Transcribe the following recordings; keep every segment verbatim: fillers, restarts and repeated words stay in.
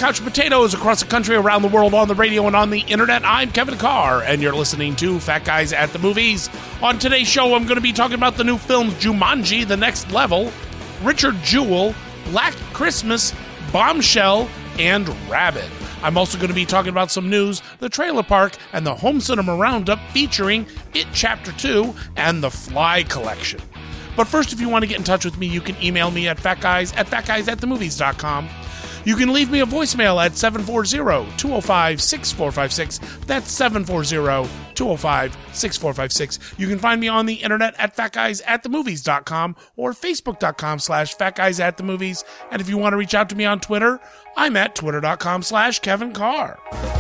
couch potatoes across the country, around the world, on the radio, and on the internet. I'm Kevin Carr, and you're listening to Fat Guys at the Movies. On today's show, I'm going to be talking about the new films Jumanji: The Next Level, Richard Jewell, Black Christmas, Bombshell, and Rabid. I'm also going to be talking about some news, the Trailer Park, and the Home Cinema Roundup featuring It Chapter two and the Fly Collection. But first, if you want to get in touch with me, you can email me at fatguys at fatguys at the movies dot com. You can leave me a voicemail at seven four zero, two oh five, six four five six. That's seven four zero, two oh five, six four five six. You can find me on the internet at fatguys at the movies dot com or facebook.com slash fatguysatthemovies. And if you want to reach out to me on Twitter, I'm at twitter.com slash Kevin Carr.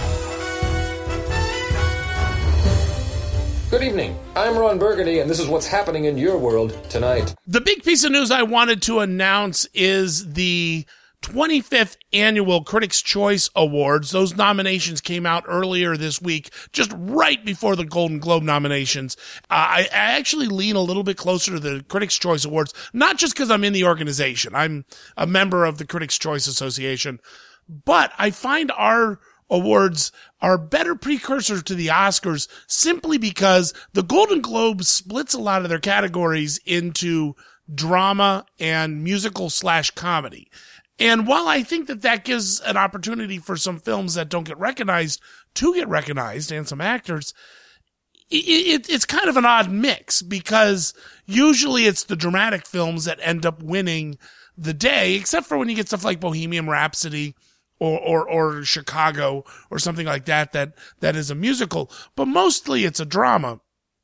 Good evening. I'm Ron Burgundy, and this is what's happening in your world tonight. The big piece of news I wanted to announce is the twenty-fifth Annual Critics' Choice Awards. Those nominations came out earlier this week, just right before the Golden Globe nominations. Uh, I, I actually lean a little bit closer to the Critics' Choice Awards, not just because I'm in the organization. I'm a member of the Critics' Choice Association, but I find our awards are better precursors to the Oscars simply because the Golden Globe splits a lot of their categories into drama and musical slash comedy. And while I think that that gives an opportunity for some films that don't get recognized to get recognized and some actors, it, it, it's kind of an odd mix because usually it's the dramatic films that end up winning the day, except for when you get stuff like Bohemian Rhapsody or, or, or Chicago or something like that, that, that is a musical, but mostly it's a drama.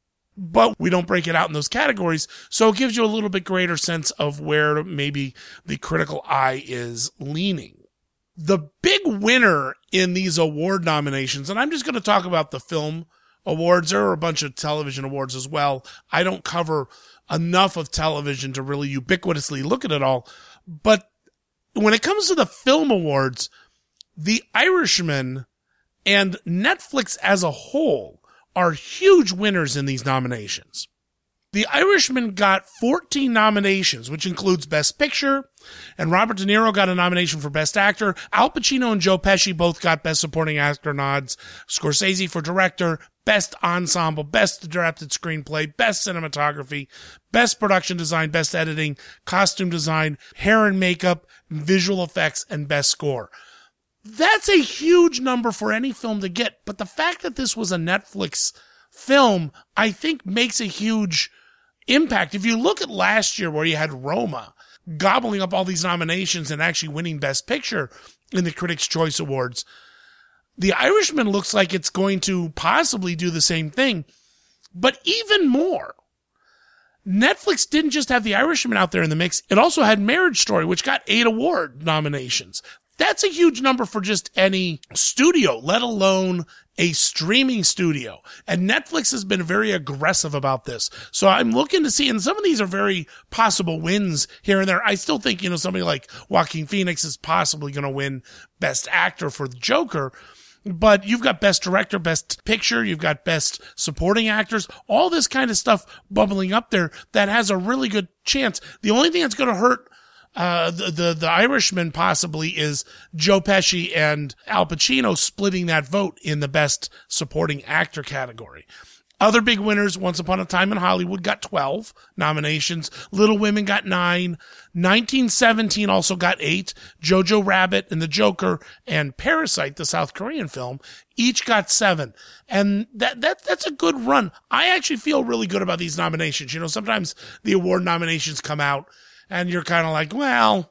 But we don't break it out in those categories, so it gives you a little bit greater sense of where maybe the critical eye is leaning. The big winner in these award nominations, and I'm just going to talk about the film awards. There are a bunch of television awards as well. I don't cover enough of television to really ubiquitously look at it all. But when it comes to the film awards, The Irishman and Netflix as a whole are huge winners in these nominations. The Irishman got fourteen nominations, which includes Best Picture, and Robert De Niro got a nomination for Best Actor. Al Pacino and Joe Pesci both got Best Supporting Actor nods. Scorsese for Director, Best Ensemble, Best Adapted Screenplay, Best Cinematography, Best Production Design, Best Editing, Costume Design, Hair and Makeup, Visual Effects, and Best Score. That's a huge number for any film to get, but the fact that this was a Netflix film, I think makes a huge impact. If you look at last year where you had Roma gobbling up all these nominations and actually winning Best Picture in the Critics' Choice Awards, The Irishman looks like it's going to possibly do the same thing, but even more. Netflix didn't just have The Irishman out there in the mix, it also had Marriage Story, which got eight award nominations. That's a huge number for just any studio, let alone a streaming studio. And Netflix has been very aggressive about this. So I'm looking to see, and some of these are very possible wins here and there. I still think, you know, somebody like Joaquin Phoenix is possibly going to win Best Actor for The Joker. But you've got Best Director, Best Picture, you've got Best Supporting Actors, all this kind of stuff bubbling up there that has a really good chance. The only thing that's going to hurt Uh, the, the, the Irishman possibly is Joe Pesci and Al Pacino splitting that vote in the Best Supporting Actor category. Other big winners, Once Upon a Time in Hollywood got twelve nominations. Little Women got nine. nineteen seventeen also got eight. Jojo Rabbit and The Joker and Parasite, the South Korean film, each got seven. And that, that, that's a good run. I actually feel really good about these nominations. You know, sometimes the award nominations come out and you're kind of like, well,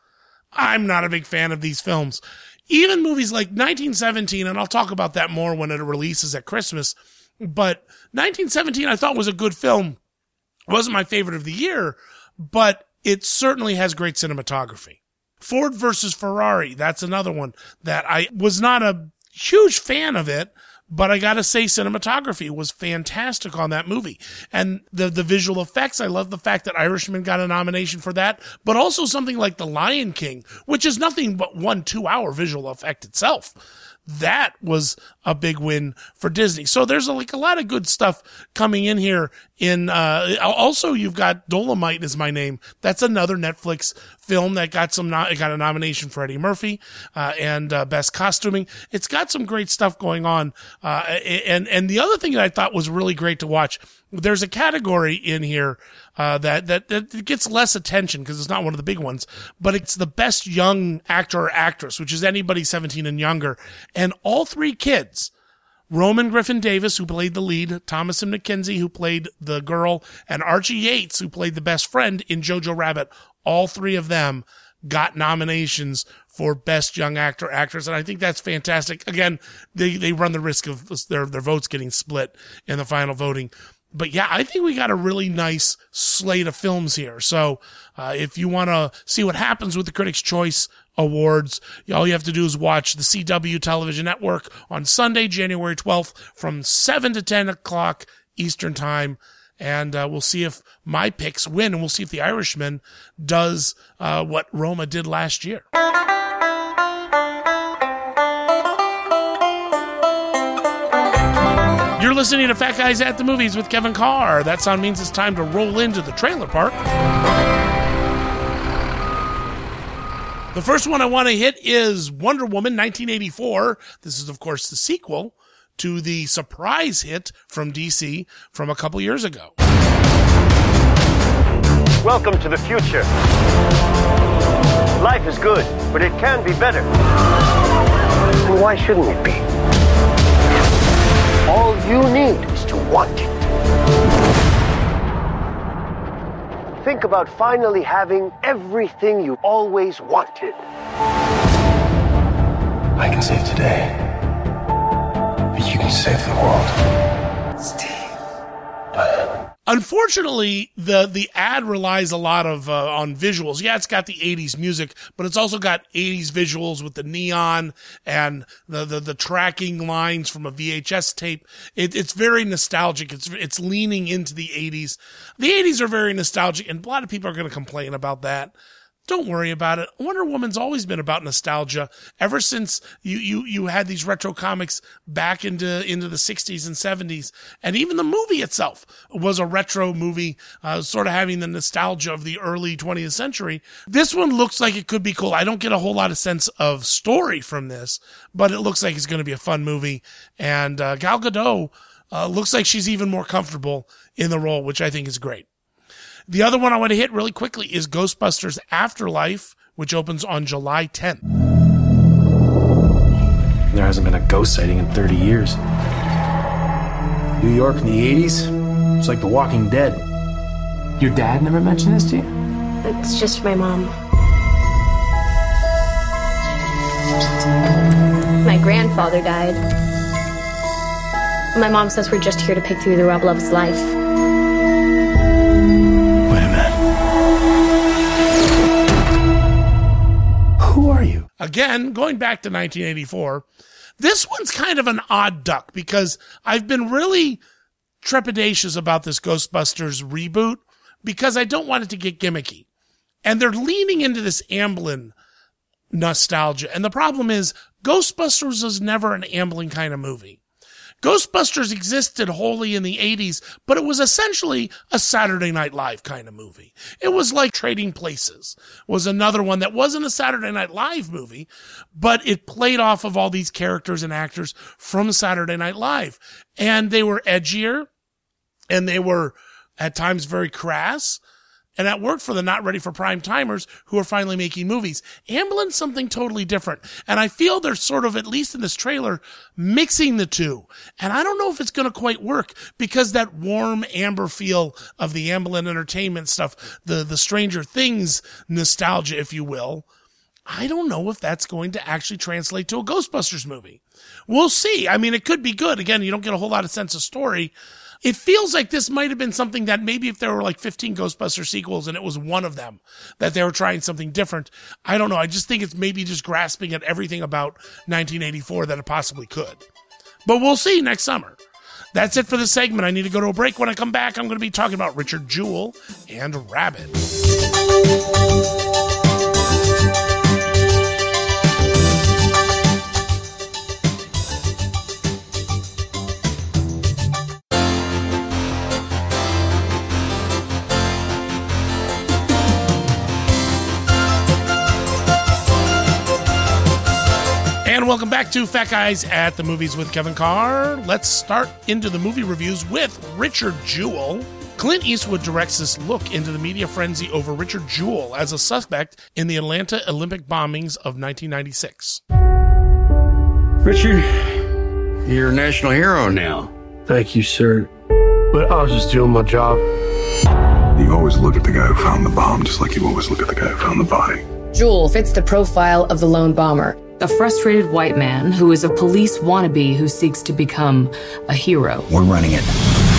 I'm not a big fan of these films. Even movies like nineteen seventeen, and I'll talk about that more when it releases at Christmas, but nineteen seventeen I thought was a good film. It wasn't my favorite of the year, but it certainly has great cinematography. Ford versus Ferrari, that's another one that I was not a huge fan of it, but I gotta say cinematography was fantastic on that movie. And the, the visual effects, I love the fact that Irishman got a nomination for that, but also something like The Lion King, which is nothing but one two hour visual effect itself. that was a big win for Disney. So there's a, like a lot of good stuff coming in here. In uh, also, you've got Dolomite Is My Name. That's another Netflix film that got some no- got a nomination for Eddie Murphy uh, and uh, Best Costuming. It's got some great stuff going on. Uh, and and the other thing that I thought was really great to watch, there's a category in here uh, that, that that gets less attention because it's not one of the big ones, but it's the best young actor or actress, which is anybody seventeen and younger. And all three kids, Roman Griffin Davis, who played the lead, Thomasin McKenzie, who played the girl, and Archie Yates, who played the best friend in Jojo Rabbit, all three of them got nominations for Best Young Actor, Actress, and I think that's fantastic. Again, they, they run the risk of their, their votes getting split in the final voting. But yeah, I think we got a really nice slate of films here. So uh, if you want to see what happens with the Critics' Choice Awards, all you have to do is watch the C W Television Network on Sunday, January twelfth from seven to ten o'clock Eastern Time. And uh, we'll see if my picks win, and we'll see if The Irishman does uh, what Roma did last year. You're listening to Fat Guys at the Movies with Kevin Carr. That sound means it's time to roll into the trailer park. The first one I want to hit is Wonder Woman nineteen eighty-four. This is, of course, the sequel to the surprise hit from D C from a couple years ago. Welcome to the future. Life is good, but it can be better. And why shouldn't it be? All you need is to want it. Think about finally having everything you always wanted. I can save today, but you can save the world. Steve. Diane. Unfortunately, the, the ad relies a lot of, uh, on visuals. Yeah, it's got the eighties music, but it's also got eighties visuals with the neon and the, the, the tracking lines from a V H S tape. It, it's very nostalgic. It's, it's leaning into the eighties. The eighties are very nostalgic, and a lot of people are going to complain about that. Don't worry about it. Wonder Woman's always been about nostalgia. Ever since you, you, you had these retro comics back into, into the sixties and seventies. And even the movie itself was a retro movie, uh, sort of having the nostalgia of the early twentieth century. This one looks like it could be cool. I don't get a whole lot of sense of story from this, but it looks like it's going to be a fun movie. And, uh, Gal Gadot, uh, looks like she's even more comfortable in the role, which I think is great. The other one I want to hit really quickly is Ghostbusters Afterlife, which opens on July tenth. There hasn't been a ghost sighting in thirty years. New York in the eighties, it's like The Walking Dead. Your dad never mentioned this to you? It's just my mom. My grandfather died. My mom says we're just here to pick through the rubble of his life. Who are you? Again, going back to nineteen eighty-four, this one's kind of an odd duck because I've been really trepidatious about this Ghostbusters reboot because I don't want it to get gimmicky. And they're leaning into this Amblin nostalgia. And the problem is, Ghostbusters was never an Amblin kind of movie. Ghostbusters existed wholly in the eighties, but it was essentially a Saturday Night Live kind of movie. It was like Trading Places was another one that wasn't a Saturday Night Live movie, but it played off of all these characters and actors from Saturday Night Live. And they were edgier, and they were at times very crass. And that worked for the not ready for prime timers who are finally making movies. Amblin's something totally different. And I feel they're sort of, at least in this trailer, mixing the two. And I don't know if it's going to quite work because that warm amber feel of the Amblin Entertainment stuff, the, the Stranger Things nostalgia, if you will, I don't know if that's going to actually translate to a Ghostbusters movie. We'll see. I mean, it could be good. Again, you don't get a whole lot of sense of story. It feels like this might have been something that maybe if there were like fifteen Ghostbuster sequels and it was one of them, that they were trying something different. I don't know. I just think it's maybe just grasping at everything about nineteen eighty-four that it possibly could. But we'll see next summer. That's it for this segment. I need to go to a break. When I come back, I'm going to be talking about Richard Jewell and Rabid. And welcome back to Fat Guys at the Movies with Kevin Carr. Let's start into the movie reviews with Richard Jewell. Clint Eastwood directs this look into the media frenzy over Richard Jewell as a suspect in the Atlanta Olympic bombings of nineteen ninety-six. Richard, you're a national hero now. Thank you, sir. But I was just doing my job. You always look at the guy who found the bomb just like you always look at the guy who found the body. Jewell fits the profile of the lone bomber. A frustrated white man who is a police wannabe who seeks to become a hero. We're running it.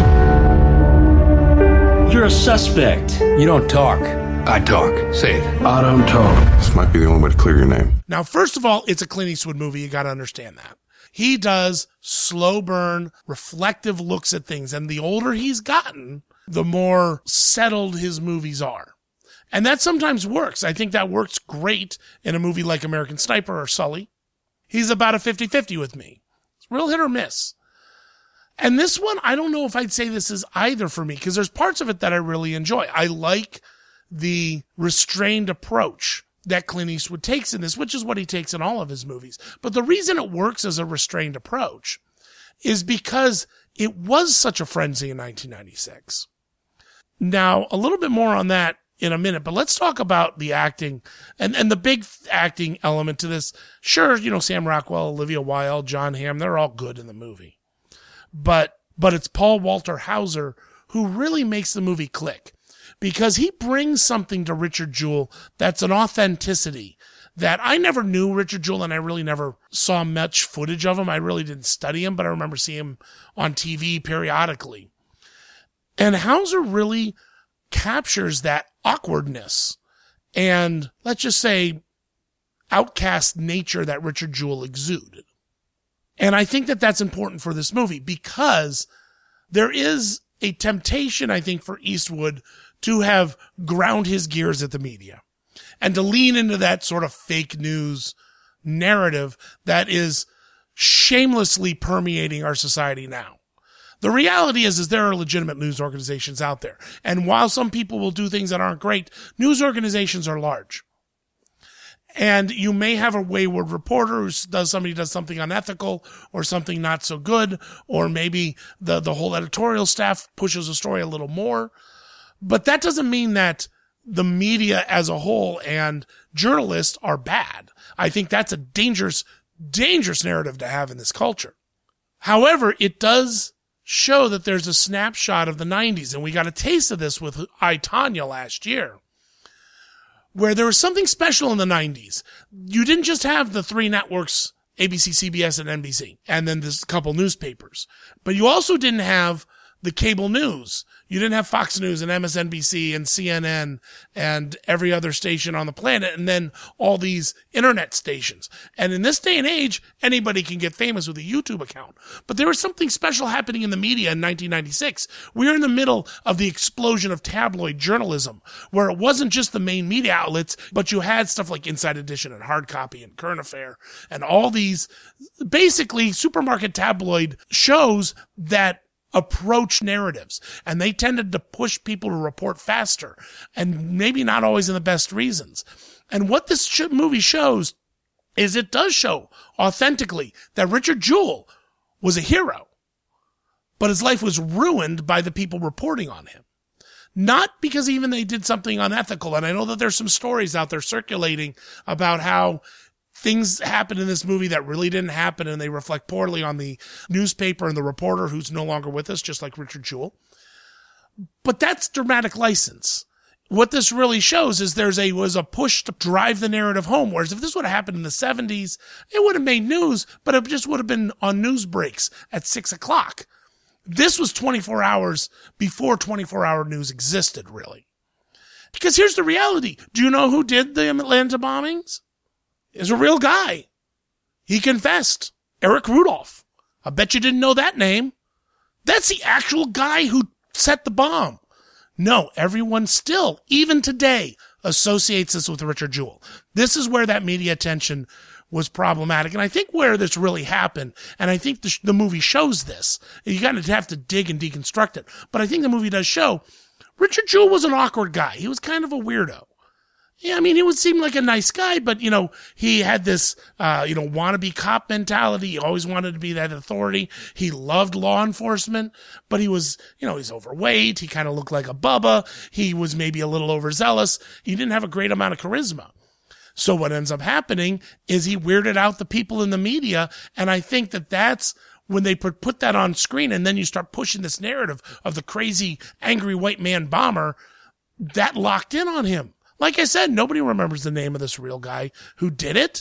You're a suspect. You don't talk. I talk. Say it. I don't talk. This might be the only way to clear your name. Now, first of all, it's a Clint Eastwood movie. You got to understand that. He does slow burn, reflective looks at things. And the older he's gotten, the more settled his movies are. And that sometimes works. I think that works great in a movie like American Sniper or Sully. He's about a fifty-fifty with me. It's real hit or miss. And this one, I don't know if I'd say this is either for me, because there's parts of it that I really enjoy. I like the restrained approach that Clint Eastwood takes in this, which is what he takes in all of his movies. But the reason it works as a restrained approach is because it was such a frenzy in nineteen ninety-six. Now, a little bit more on that in a minute, but let's talk about the acting and, and the big acting element to this. Sure, you know, Sam Rockwell, Olivia Wilde, John Hamm, they're all good in the movie. But, but it's Paul Walter Hauser who really makes the movie click, because he brings something to Richard Jewell that's an authenticity that I never knew Richard Jewell, and I really never saw much footage of him. I really didn't study him, but I remember seeing him on T V periodically. And Hauser really captures that awkwardness and, let's just say, outcast nature that Richard Jewell exuded. And I think that that's important for this movie, because there is a temptation, I think, for Eastwood to have ground his gears at the media and to lean into that sort of fake news narrative that is shamelessly permeating our society now. The reality is, is there are legitimate news organizations out there. And while some people will do things that aren't great, news organizations are large. And you may have a wayward reporter who does somebody does something unethical or something not so good, or maybe the, the whole editorial staff pushes a story a little more. But that doesn't mean that the media as a whole and journalists are bad. I think that's a dangerous, dangerous narrative to have in this culture. However, it does show that there's a snapshot of the nineties, and we got a taste of this with I, Tonya last year, where there was something special in the nineties. You didn't just have the three networks, A B C, C B S, and N B C, and then there's a couple newspapers, but you also didn't have the cable news. You didn't have Fox News and M S N B C and C N N and every other station on the planet, and then all these internet stations. And in this day and age, anybody can get famous with a YouTube account. But there was something special happening in the media in nineteen ninety-six. We were in the middle of the explosion of tabloid journalism, where it wasn't just the main media outlets, but you had stuff like Inside Edition and Hard Copy and Current Affair and all these basically supermarket tabloid shows that approach narratives, and they tended to push people to report faster, and maybe not always in the best reasons. And what this sh- movie shows is it does show authentically that Richard Jewell was a hero, but his life was ruined by the people reporting on him. Not because even they did something unethical, and I know that there's some stories out there circulating about how things happened in this movie that really didn't happen, and they reflect poorly on the newspaper and the reporter who's no longer with us, just like Richard Jewell. But that's dramatic license. What this really shows is there's a was a push to drive the narrative home, whereas if this would have happened in the seventies, it would have made news, but it just would have been on news breaks at six o'clock. This was twenty-four hours before twenty-four hour news existed, really. Because here's the reality. Do you know who did the Atlanta bombings? Is a real guy. He confessed. Eric Rudolph. I bet you didn't know that name. That's the actual guy who set the bomb. No, everyone still, even today, associates this with Richard Jewell. This is where that media attention was problematic. And I think where this really happened, and I think the, sh- the movie shows this, you kind of have to dig and deconstruct it, but I think the movie does show Richard Jewell was an awkward guy. He was kind of a weirdo. Yeah, I mean, he would seem like a nice guy, but, you know, he had this, uh, you know, wannabe cop mentality. He always wanted to be that authority. He loved law enforcement, but he was, you know, he's overweight. He kind of looked like a Bubba. He was maybe a little overzealous. He didn't have a great amount of charisma. So what ends up happening is he weirded out the people in the media. And I think that that's when they put, put that on screen, and then you start pushing this narrative of the crazy, angry white man bomber, that locked in on him. Like I said, nobody remembers the name of this real guy who did it.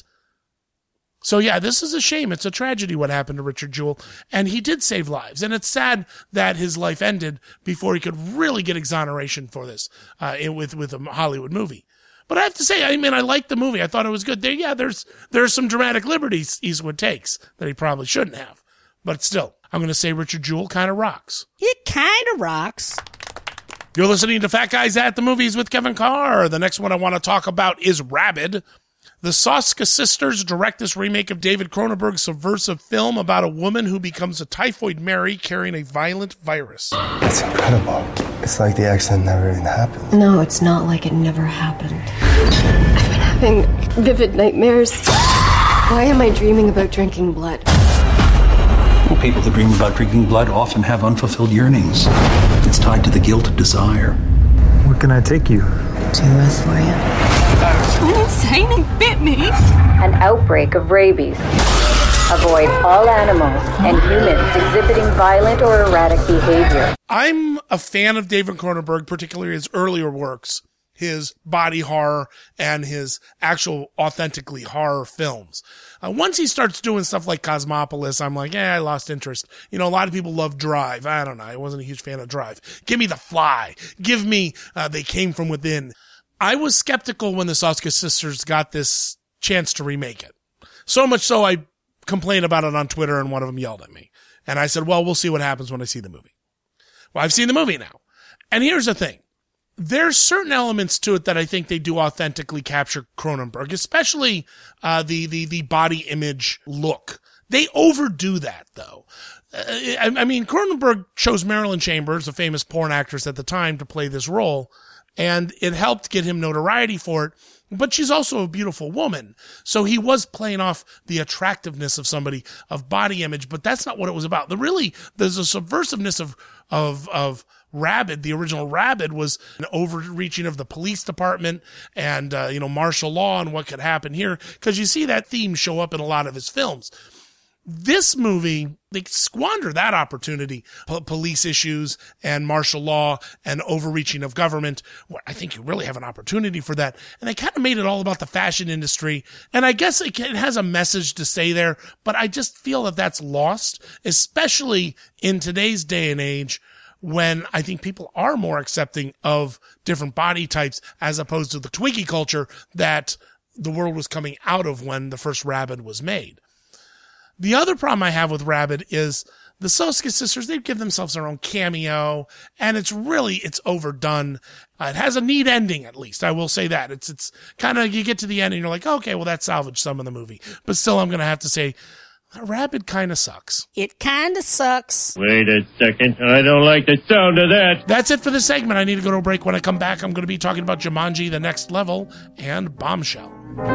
So yeah, this is a shame. It's a tragedy what happened to Richard Jewell. And he did save lives. And it's sad that his life ended before he could really get exoneration for this, uh, in, with, with a Hollywood movie. But I have to say, I mean, I liked the movie. I thought it was good. There, yeah, there's, there's some dramatic liberties Eastwood takes that he probably shouldn't have. But still, I'm going to say Richard Jewell kind of rocks. It kind of rocks. You're listening to Fat Guys at the Movies with Kevin Carr. The next one I want to talk about is Rabid. The Soska sisters direct this remake of David Cronenberg's subversive film about a woman who becomes a typhoid Mary carrying a violent virus. That's incredible. It's like the accident never even happened. No, it's not like it never happened. I've been having vivid nightmares. Why am I dreaming about drinking blood? Well, people that dream about drinking blood often have unfulfilled yearnings. It's tied to the guilt of desire. Where can I take you? To Earth for you. Went insane and bit me. An outbreak of rabies. Avoid all animals and humans exhibiting violent or erratic behavior. I'm a fan of David Cronenberg, particularly his earlier works, his body horror and his actual authentically horror films. Uh, once he starts doing stuff like Cosmopolis, I'm like, eh, I lost interest. You know, a lot of people love Drive. I don't know. I wasn't a huge fan of Drive. Give me The Fly. Give me uh, They Came From Within. I was skeptical when the Soska sisters got this chance to remake it. So much so I complained about it on Twitter and one of them yelled at me. And I said, well, we'll see what happens when I see the movie. Well, I've seen the movie now. And here's the thing. There's certain elements to it that I think they do authentically capture Cronenberg, especially uh, the, the, the body image look. They overdo that, though. Uh, I, I mean, Cronenberg chose Marilyn Chambers, a famous porn actress at the time, to play this role, and it helped get him notoriety for it. But she's also a beautiful woman. So he was playing off the attractiveness of somebody, of body image, but that's not what it was about. The really, there's a subversiveness of, of, of Rabid. The original Rabid was an overreaching of the police department and, uh, you know, martial law and what could happen here. Cause you see that theme show up in a lot of his films. This movie, they squander that opportunity. P- police issues and martial law and overreaching of government. Well, I think you really have an opportunity for that. And they kind of made it all about the fashion industry. And I guess it, can, it has a message to say there, but I just feel that that's lost, especially in today's day and age when I think people are more accepting of different body types as opposed to the Twiggy culture that the world was coming out of when the first Rabid was made. The other problem I have with Rabid is the Soska sisters, they give themselves their own cameo, and it's really, it's overdone. Uh, it has a neat ending, at least. I will say that. It's, it's kind of, you get to the end and you're like, okay, well, that salvaged some of the movie. But still, I'm going to have to say, Rabid kind of sucks. It kind of sucks. Wait a second. I don't like the sound of that. That's it for the segment. I need to go to a break. When I come back, I'm going to be talking about Jumanji, The Next Level, and Bombshell.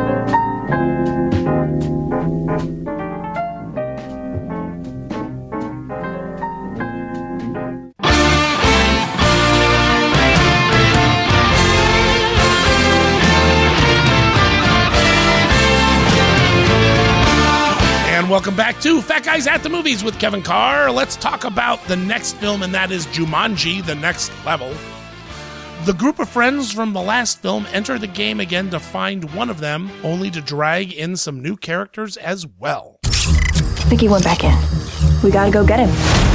Welcome back to Fat Guys at the Movies with Kevin Carr. Let's talk about the next film, and that is Jumanji, The Next Level. The group of friends from the last film enter the game again to find one of them, only to drag in some new characters as well. I think he went back in. We gotta go get him.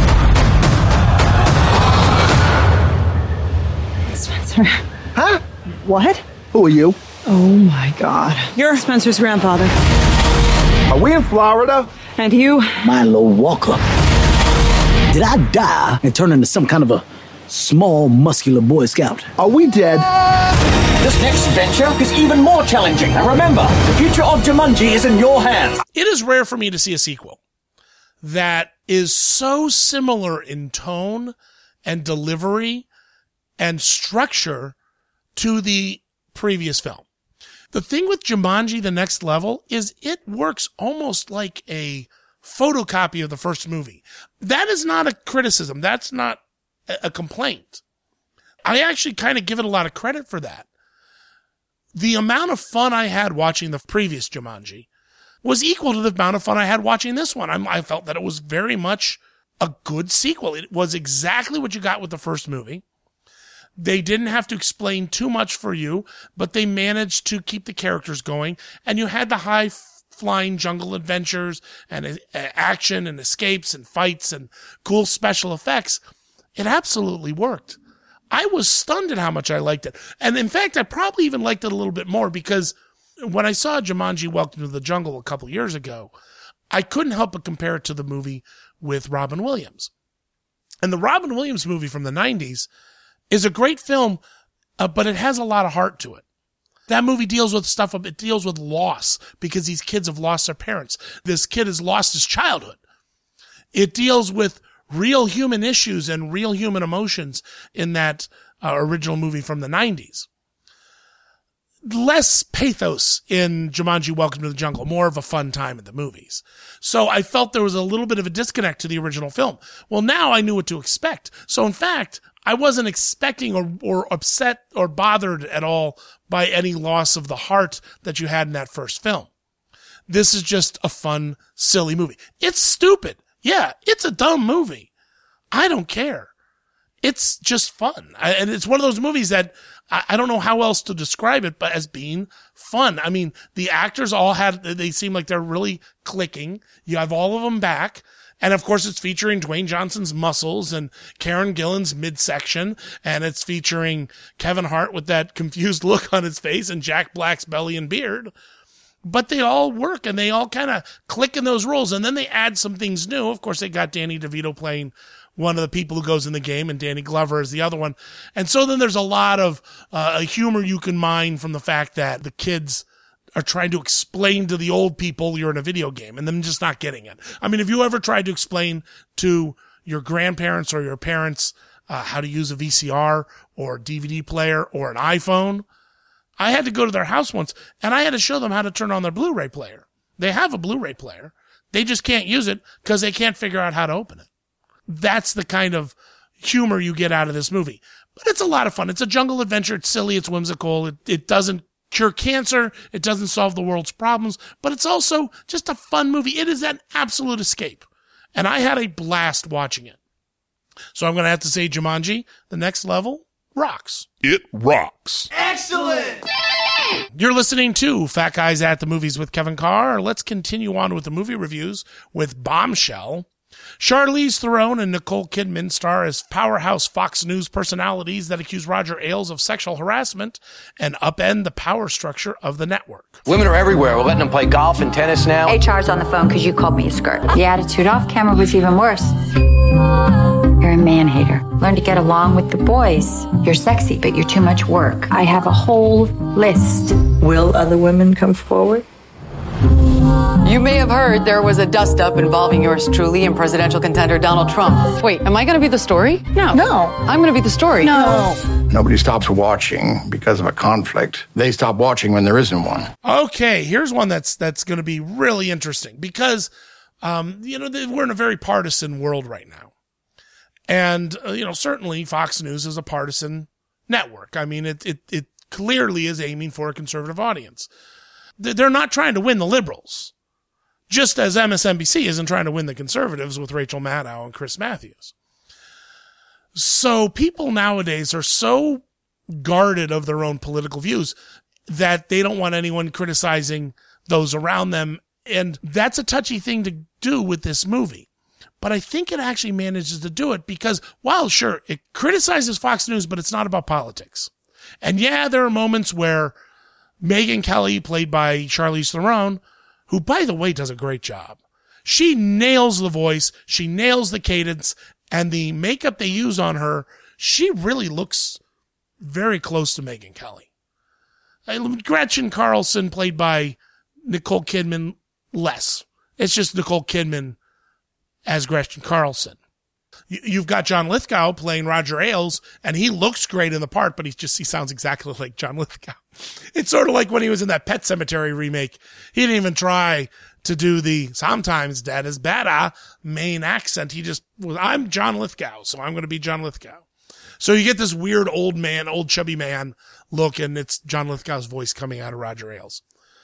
Spencer. Huh? What? Who are you? Oh my God. You're Spencer's grandfather. Are we in Florida? And you? Milo Walker. Did I die and turn into some kind of a small, muscular Boy Scout? Are we dead? This next venture is even more challenging. And remember, the future of Jumanji is in your hands. It is rare for me to see a sequel that is so similar in tone and delivery and structure to the previous film. The thing with Jumanji, The Next Level, is it works almost like a photocopy of the first movie. That is not a criticism. That's not a complaint. I actually kind of give it a lot of credit for that. The amount of fun I had watching the previous Jumanji was equal to the amount of fun I had watching this one. I, I felt that it was very much a good sequel. It was exactly what you got with the first movie. They didn't have to explain too much for you, but they managed to keep the characters going, and you had the high flying jungle adventures and uh, action and escapes and fights and cool special effects. It absolutely worked. I was stunned at how much I liked it. And in fact, I probably even liked it a little bit more because when I saw Jumanji Welcome to the Jungle a couple years ago, I couldn't help but compare it to the movie with Robin Williams. And the Robin Williams movie from the nineties is a great film, uh, but it has a lot of heart to it. That movie deals with stuff, it deals with loss because these kids have lost their parents. This kid has lost his childhood. It deals with real human issues and real human emotions in that uh, original movie from the nineties. Less pathos in Jumanji Welcome to the Jungle, more of a fun time at the movies. So I felt there was a little bit of a disconnect to the original film. Well, now I knew what to expect. So in fact, I wasn't expecting or, or upset or bothered at all by any loss of the heart that you had in that first film. This is just a fun, silly movie. It's stupid. Yeah, it's a dumb movie. I don't care. It's just fun. I, and it's one of those movies that I, I don't know how else to describe it, but as being fun. I mean, the actors all had, they seem like they're really clicking. You have all of them back. And of course, it's featuring Dwayne Johnson's muscles and Karen Gillan's midsection. And it's featuring Kevin Hart with that confused look on his face and Jack Black's belly and beard. But they all work and they all kind of click in those roles. And then they add some things new. Of course, they got Danny DeVito playing one of the people who goes in the game, and Danny Glover is the other one. And so then there's a lot of uh, humor you can mine from the fact that the kids are trying to explain to the old people you're in a video game and them just not getting it. I mean, have you ever tried to explain to your grandparents or your parents uh, how to use a V C R or D V D player or an iPhone? I had to go to their house once and I had to show them how to turn on their Blu-ray player. They have a Blu-ray player. They just can't use it because they can't figure out how to open it. That's the kind of humor you get out of this movie. But it's a lot of fun. It's a jungle adventure. It's silly. It's whimsical. It, it doesn't cure cancer. It doesn't solve the world's problems, but it's also just a fun movie. It is an absolute escape. And I had a blast watching it. So I'm going to have to say Jumanji, The Next Level, rocks. It rocks. Excellent. You're listening to Fat Guys at the Movies with Kevin Carr. Let's continue on with the movie reviews with Bombshell. Charlize Theron and Nicole Kidman star as powerhouse Fox News personalities that accuse Roger Ailes of sexual harassment and upend the power structure of the network. Women are everywhere. We're letting them play golf and tennis now. H R's on the phone because you called me a skirt. The attitude off camera was even worse. You're a man-hater. Learn to get along with the boys. You're sexy, but you're too much work. I have a whole list. Will other women come forward? You may have heard there was a dust-up involving yours truly and presidential contender Donald Trump. Wait, am I going to be the story? No. No. I'm going to be the story. No. Nobody stops watching because of a conflict. They stop watching when there isn't one. Okay, here's one that's that's going to be really interesting because, um, you know, we're in a very partisan world right now. And, uh, you know, certainly Fox News is a partisan network. I mean, it, it, it clearly is aiming for a conservative audience. They're not trying to win the liberals, just as M S N B C isn't trying to win the conservatives with Rachel Maddow and Chris Matthews. So people nowadays are so guarded of their own political views that they don't want anyone criticizing those around them. And that's a touchy thing to do with this movie. But I think it actually manages to do it because, while sure, it criticizes Fox News, but it's not about politics. And yeah, there are moments where Megyn Kelly, played by Charlize Theron, who, by the way, does a great job. She nails the voice, she nails the cadence, and the makeup they use on her, she really looks very close to Megyn Kelly. Gretchen Carlson, played by Nicole Kidman, less. It's just Nicole Kidman as Gretchen Carlson. You've got John Lithgow playing Roger Ailes, and he looks great in the part, but he just he sounds exactly like John Lithgow. It's sort of like when he was in that Pet Sematary remake. He didn't even try to do the "sometimes Dad is better" main accent. He just was, I'm John Lithgow, so I'm going to be John Lithgow. So you get this weird old man, old chubby man look, and it's John Lithgow's voice coming out of Roger Ailes.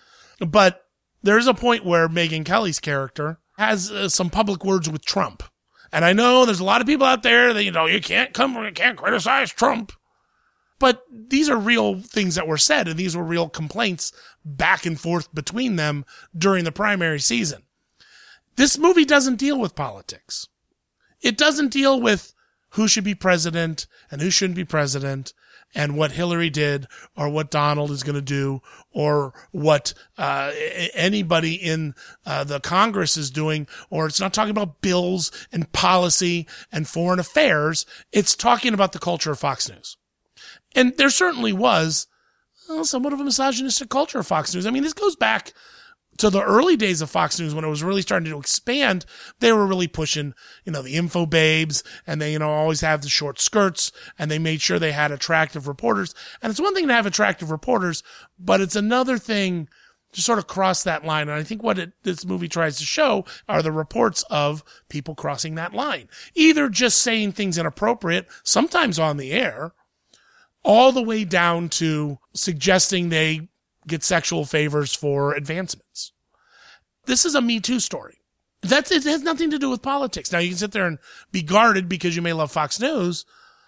But there's a point where Megyn Kelly's character has uh, some public words with Trump. And I know there's a lot of people out there that, you know, you can't come, you can't criticize Trump. But these are real things that were said, and these were real complaints back and forth between them during the primary season. This movie doesn't deal with politics. It doesn't deal with who should be president and who shouldn't be president, and what Hillary did or what Donald is going to do or what uh anybody in uh the Congress is doing, or it's not talking about bills and policy and foreign affairs. It's talking about the culture of Fox News. And there certainly was well, somewhat of a misogynistic culture of Fox News. I mean, this goes back to the early days of Fox News when it was really starting to expand. They were really pushing, you know, the info babes, and they, you know, always have the short skirts, and they made sure they had attractive reporters. And it's one thing to have attractive reporters, but it's another thing to sort of cross that line. And I think what it, this movie tries to show are the reports of people crossing that line, either just saying things inappropriate, sometimes on the air, all the way down to suggesting they get sexual favors for advancements. This is a Me Too story. That's, it has nothing to do with politics. Now, you can sit there and be guarded because you may love Fox News,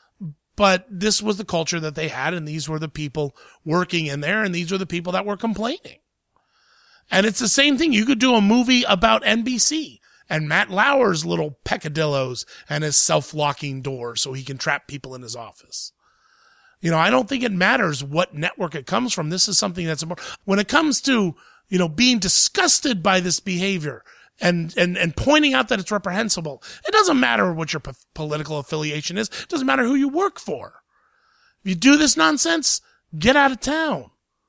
but this was the culture that they had, and these were the people working in there, and these were the people that were complaining. And it's the same thing. You could do a movie about N B C and Matt Lauer's little peccadillos and his self-locking door so he can trap people in his office. You know, I don't think it matters what network it comes from. This is something that's important. When it comes to, you know, being disgusted by this behavior and, and, and pointing out that it's reprehensible, it doesn't matter what your p- political affiliation is. It doesn't matter who you work for. If you do this nonsense, get out of town.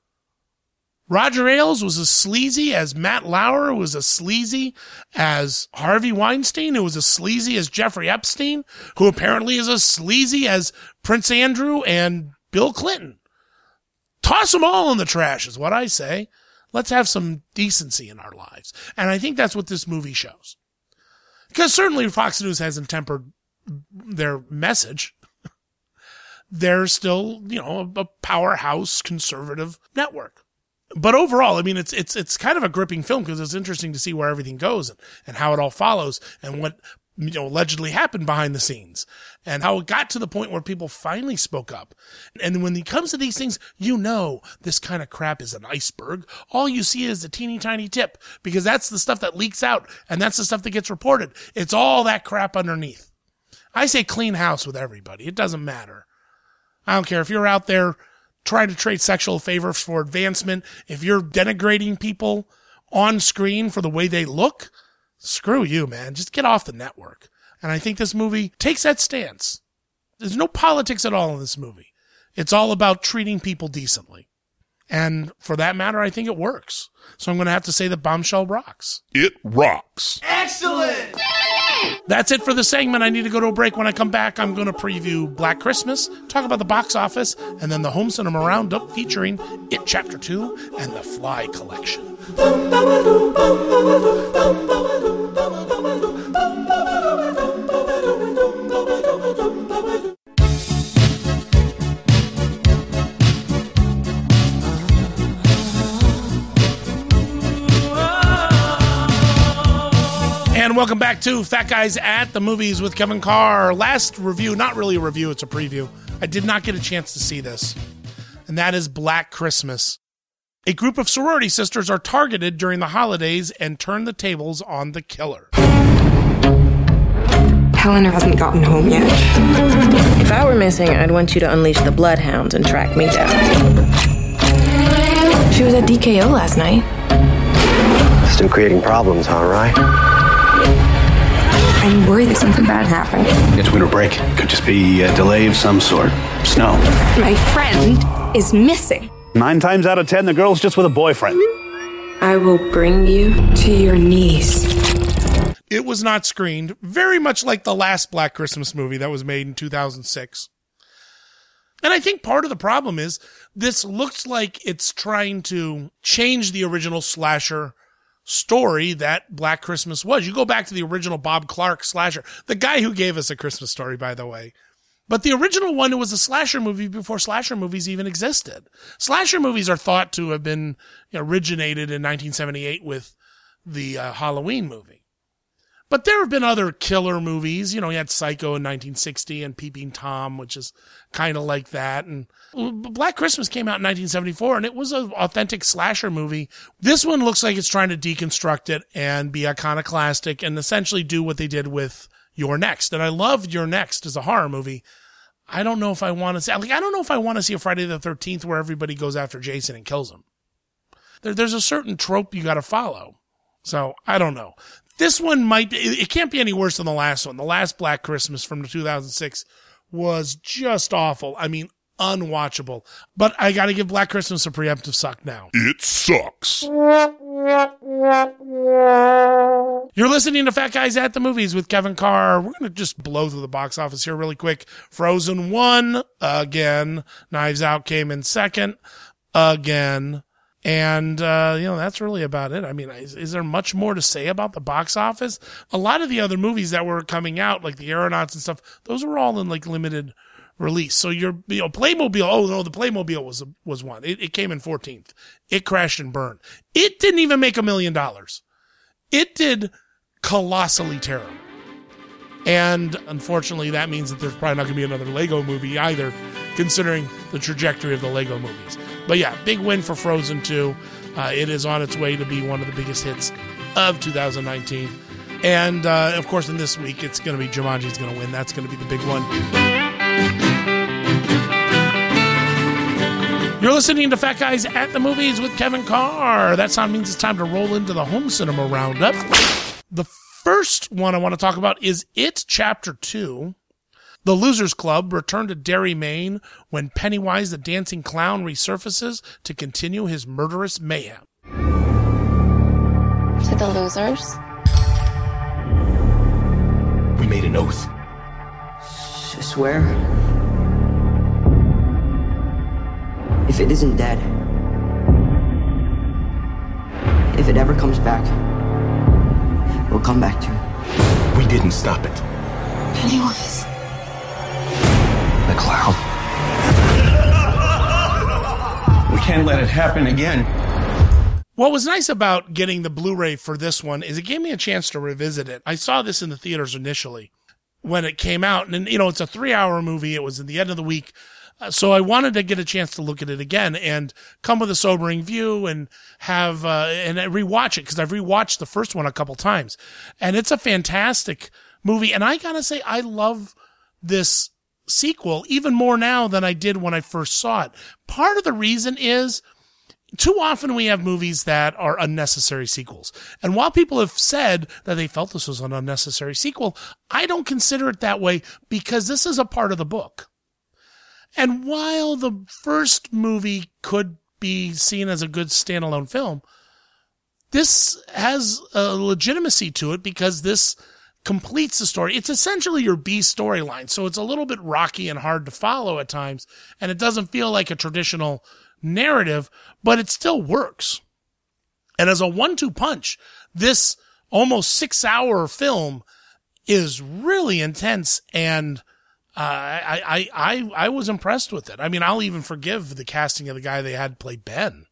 Roger Ailes was as sleazy as Matt Lauer, was as sleazy as Harvey Weinstein, who was as sleazy as Jeffrey Epstein, who apparently is as sleazy as Prince Andrew and Bill Clinton. Toss them all in the trash is what I say. Let's have some decency in our lives. And I think that's what this movie shows. Because certainly Fox News hasn't tempered their message. They're still, you know, a powerhouse conservative network. But overall, I mean, it's it's it's kind of a gripping film because it's interesting to see where everything goes and, and how it all follows and what, you know, allegedly happened behind the scenes and how it got to the point where people finally spoke up. And when it comes to these things, you know, this kind of crap is an iceberg. All you see is a teeny tiny tip because that's the stuff that leaks out and that's the stuff that gets reported. It's all that crap underneath. I say clean house with everybody. It doesn't matter. I don't care if you're out there trying to trade sexual favors for advancement. If you're denigrating people on screen for the way they look, screw you, man. Just get off the network. And I think this movie takes that stance. There's no politics at all in this movie. It's all about treating people decently. And for that matter, I think it works. So I'm going to have to say that Bombshell rocks. It rocks. Excellent! That's it for the segment. I need to go to a break. When I come back, I'm going to preview Black Christmas, talk about the box office, and then the Home Cinema Roundup featuring It Chapter two and The Fly Collection. And welcome back to Fat Guys at the Movies with Kevin Carr. Last review, not really a review, it's a preview. I did not get a chance to see this. And that is Black Christmas. A group of sorority sisters are targeted during the holidays and turn the tables on the killer. Helena hasn't gotten home yet. If I were missing, I'd want you to unleash the bloodhounds and track me down. She was at D K O last night. Still creating problems, all right? I'm worried that something bad happened. It's winter break. Could just be a delay of some sort. Snow. My friend is missing. Nine times out of ten, the girl's just with a boyfriend. I will bring you to your knees. It was not screened, very much like the last Black Christmas movie that was made in two thousand six. And I think part of the problem is this looks like it's trying to change the original slasher story that Black Christmas was. You go back to the original Bob Clark slasher, the guy who gave us A Christmas Story, by the way. But the original one, it was a slasher movie before slasher movies even existed. Slasher movies are thought to have been originated in nineteen seventy-eight with the uh, Halloween movie. But there have been other killer movies. You know, you had Psycho in nineteen sixty and Peeping Tom, which is kind of like that. And Black Christmas came out in nineteen seventy-four, and it was an authentic slasher movie. This one looks like it's trying to deconstruct it and be iconoclastic and essentially do what they did with You're Next. And I loved You're Next as a horror movie. I don't know if I want to see, like, I don't know if I want to see a Friday the thirteenth where everybody goes after Jason and kills him. There, there's a certain trope you got to follow. So I don't know. This one might be, it can't be any worse than the last one. The last Black Christmas from two thousand six was just awful. I mean, unwatchable. But I got to give Black Christmas a preemptive suck now. It sucks. You're listening to Fat Guys at the Movies with Kevin Carr. We're going to just blow through the box office here really quick. Frozen won again. Knives Out came in second again. And, uh, you know, that's really about it. I mean, is, is there much more to say about the box office? A lot of the other movies that were coming out, like the Aeronauts and stuff, those were all in like limited release. So your, you know, Playmobil, oh no, the Playmobil was, was one. It, it came in fourteenth. It crashed and burned. It didn't even make a million dollars. It did colossally terrible. And unfortunately, that means that there's probably not going to be another Lego movie either, considering the trajectory of the Lego movies. But yeah, big win for Frozen two. Uh, it is on its way to be one of the biggest hits of two thousand nineteen. And, uh, of course, in this week, it's going to be Jumanji's going to win. That's going to be the big one. You're listening to Fat Guys at the Movies with Kevin Carr. That sound means it's time to roll into the home cinema roundup. The first one I want to talk about is It Chapter two. The Losers Club returned to Derry, Maine when Pennywise the Dancing Clown resurfaces to continue his murderous mayhem. To the losers? We made an oath. S- swear? If it isn't dead, if it ever comes back, we'll come back to it. We didn't stop it. Pennywise. The clown. We can't let it happen again. What was nice about getting the Blu-ray for this one is it gave me a chance to revisit it. I saw this in the theaters initially when it came out. And, you know, it's a three-hour movie. It was at the end of the week. Uh, so I wanted to get a chance to look at it again and come with a sobering view and have uh, and rewatch it, because I've rewatched the first one a couple times. And it's a fantastic movie. And I got to say, I love this sequel even more now than I did when I first saw it. Part of the reason is too often we have movies that are unnecessary sequels. And while people have said that they felt this was an unnecessary sequel, I don't consider it that way because this is a part of the book. And while the first movie could be seen as a good standalone film, this has a legitimacy to it because this completes the story. It's essentially your B storyline, so it's a little bit rocky and hard to follow at times, and it doesn't feel like a traditional narrative, but it still works. And as a one-two punch, this almost six-hour film is really intense, and uh, I, I, I, I was impressed with it. I mean, I'll even forgive the casting of the guy they had play Ben.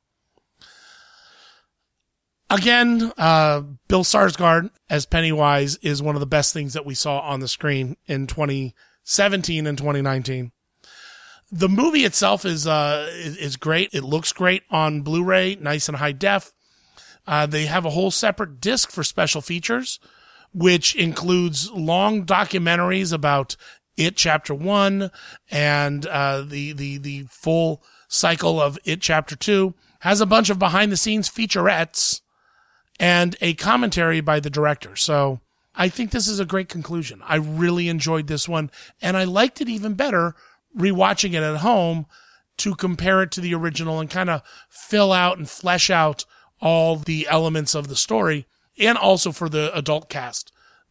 Again, uh, Bill Skarsgård as Pennywise is one of the best things that we saw on the screen in twenty seventeen and twenty nineteen. The movie itself is, uh, is, is great. It looks great on Blu-ray, nice and high def. Uh, they have a whole separate disc for special features, which includes long documentaries about It Chapter one and, uh, the, the, the full cycle of It Chapter two. Has a bunch of behind the scenes featurettes and a commentary by the director. So I think this is a great conclusion. I really enjoyed this one, and I liked it even better rewatching it at home to compare it to the original and kind of fill out and flesh out all the elements of the story, and also for the adult cast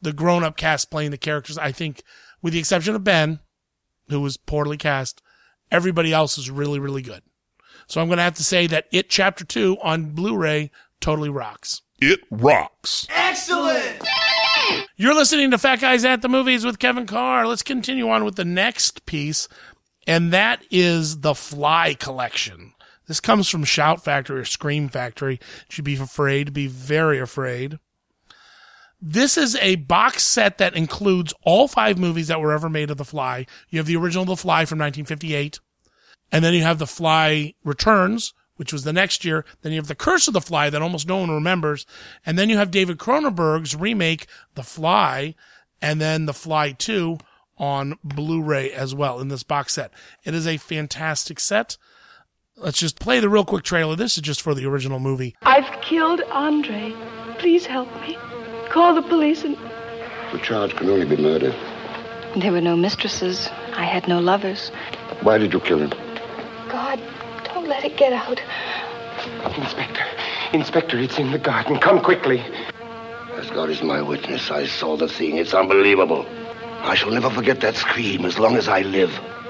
the grown-up cast playing the characters. I think, with the exception of Ben, who was poorly cast, everybody else is really, really good. So I'm going to have to say that It Chapter two on Blu-ray totally rocks. It rocks. Excellent! You're listening to Fat Guys at the Movies with Kevin Carr. Let's continue on with the next piece, and that is the Fly Collection. This comes from Shout Factory or Scream Factory. You should be afraid, be very afraid. This is a box set that includes all five movies that were ever made of The Fly. You have the original The Fly from nineteen fifty-eight, and then you have The Fly Returns, which was the next year. Then you have The Curse of the Fly that almost no one remembers. And then you have David Cronenberg's remake, The Fly, and then The Fly two on Blu-ray as well in this box set. It is a fantastic set. Let's just play the real quick trailer. This is just for the original movie. I've killed Andre. Please help me. Call the police and... The charge can only be murder. There were no mistresses. I had no lovers. Why did you kill him? God, don't let it get out. Inspector, Inspector, it's in the garden. Come quickly. As God is my witness, I saw the thing. It's unbelievable. I shall never forget that scream as long as I live.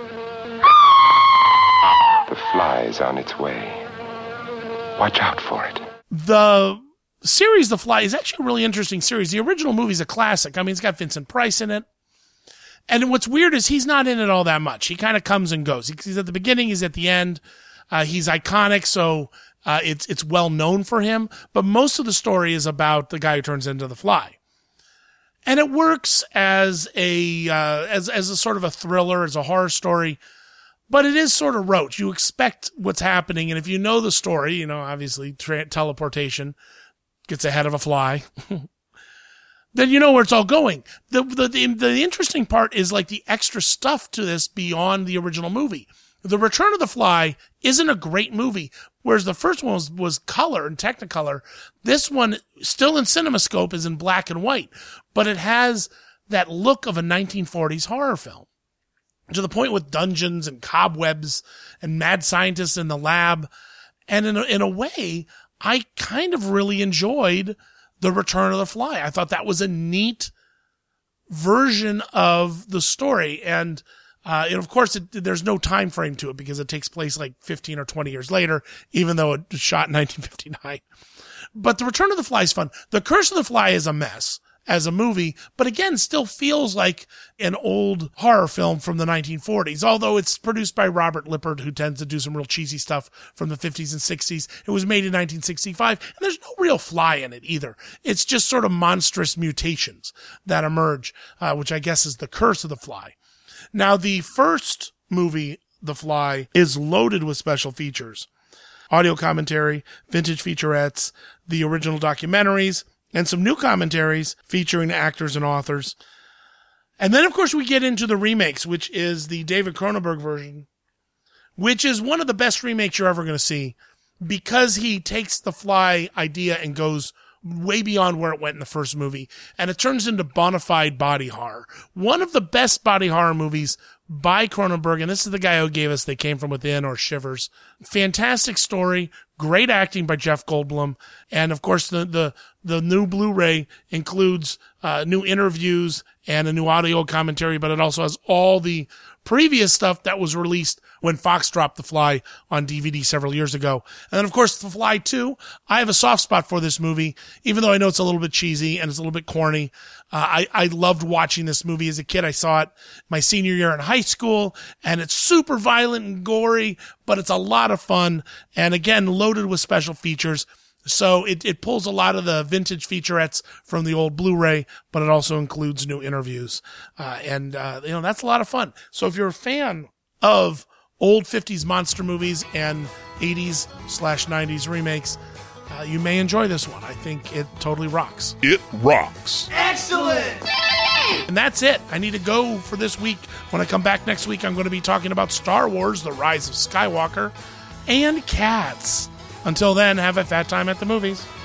The fly is on its way. Watch out for it. The series The Fly is actually a really interesting series. The original movie is a classic. I mean, it's got Vincent Price in it. And what's weird is he's not in it all that much. He kind of comes and goes. He's at the beginning, he's at the end. Uh, he's iconic, so uh, it's it's well known for him. But most of the story is about the guy who turns into the Fly. And it works as a uh, as as a sort of a thriller, as a horror story. But it is sort of rote. You expect what's happening, and if you know the story, you know, obviously tra- teleportation gets ahead of a fly, then you know where it's all going. The, the the the interesting part is like the extra stuff to this beyond the original movie. The Return of the Fly isn't a great movie, whereas the first one was, was color and Technicolor. This one, still in CinemaScope, is in black and white, but it has that look of a nineteen forties horror film. To the point with dungeons and cobwebs and mad scientists in the lab. And in a, in a way, I kind of really enjoyed The Return of the Fly. I thought that was a neat version of the story. And, uh, and of course, it, there's no time frame to it because it takes place like fifteen or twenty years later, even though it was shot in nineteen fifty-nine. But The Return of the Fly is fun. The Curse of the Fly is a mess as a movie, but again, still feels like an old horror film from the nineteen forties, although it's produced by Robert Lippert, who tends to do some real cheesy stuff from the fifties and sixties. It was made in nineteen sixty-five, and there's no real fly in it either. It's just sort of monstrous mutations that emerge, uh, which I guess is the curse of the fly. Now, the first movie, The Fly, is loaded with special features. Audio commentary, vintage featurettes, the original documentaries, and some new commentaries featuring actors and authors. And then, of course, we get into the remakes, which is the David Cronenberg version, which is one of the best remakes you're ever going to see because he takes the Fly idea and goes way beyond where it went in the first movie, and it turns into bona fide body horror. One of the best body horror movies by Cronenberg, and this is the guy who gave us They Came From Within or Shivers. Fantastic story, great acting by Jeff Goldblum, and of course the the, the new Blu-ray includes uh, new interviews and a new audio commentary, but it also has all the previous stuff that was released when Fox dropped The Fly on D V D several years ago. And then, of course, The Fly two. I have a soft spot for this movie, even though I know it's a little bit cheesy and it's a little bit corny. Uh, I, I loved watching this movie as a kid. I saw it my senior year in high school, and it's super violent and gory, but it's a lot of fun. And again, loaded with special features. So it, it pulls a lot of the vintage featurettes from the old Blu-ray, but it also includes new interviews. Uh, and, uh, you know, that's a lot of fun. So if you're a fan of old fifties monster movies and eighties slash nineties remakes, uh, you may enjoy this one. I think it totally rocks. It rocks. Excellent! And that's it. I need to go for this week. When I come back next week, I'm going to be talking about Star Wars, The Rise of Skywalker, and Cats. Until then, have a fat time at the movies.